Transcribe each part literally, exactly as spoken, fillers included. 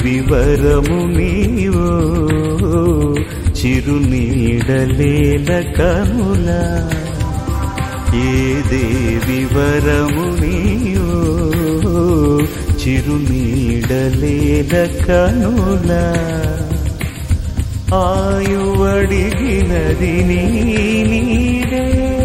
దేవి వరము నీవో చిరునీడలేల కనులా ఏ దేవి వరము నీవో చిరునీడలేల కనులా ఆయువడిగినది నీ నీడే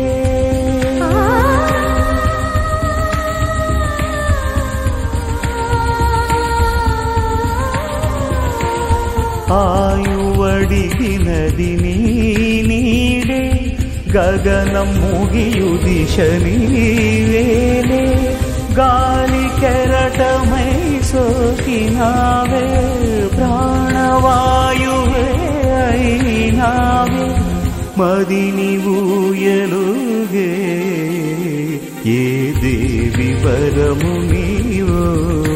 ఆయువడిగినది నీ నీడే గగనం ముగియుదిశ నీవేలే గాలి కెరటమై సోకినావే ప్రాణవాయువే అయినావే మదిని ఊయలుగే ఏ దేవి వరము నీవో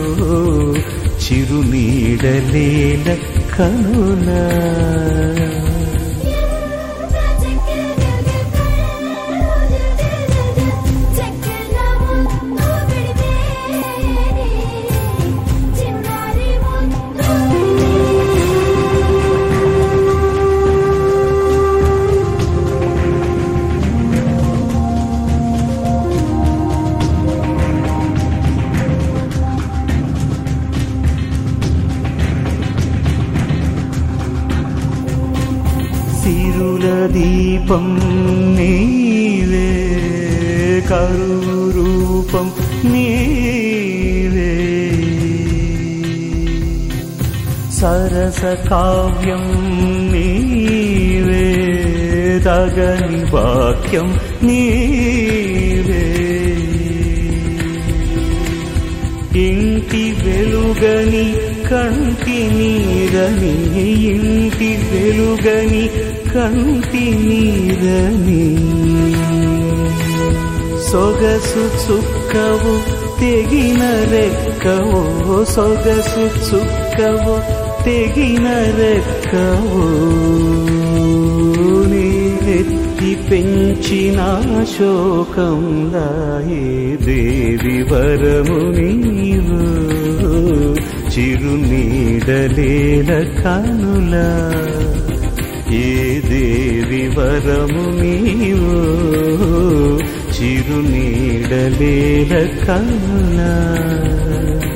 చిరునీడలేల కనులా సిరుల దీపం నీవే కరువు రూపం నీవే సరస కావ్యం నీవే తగని వాక్యం నీవే ఇంటి వెలుగని కంటి నీరని ఇంటి వెలుగని కంటి నీరని సొగసు చుక్కవు తెగిన రెక్కవో సొగసు చుక్కవు తెగిన రెక్కవో నేనెత్తి పెంచిన శోకంలా ఏ దేవి వరము నీవు చిరునీడలేల కనులా ఏ దేవి వరము నీవు చిరునీడలేల కనులా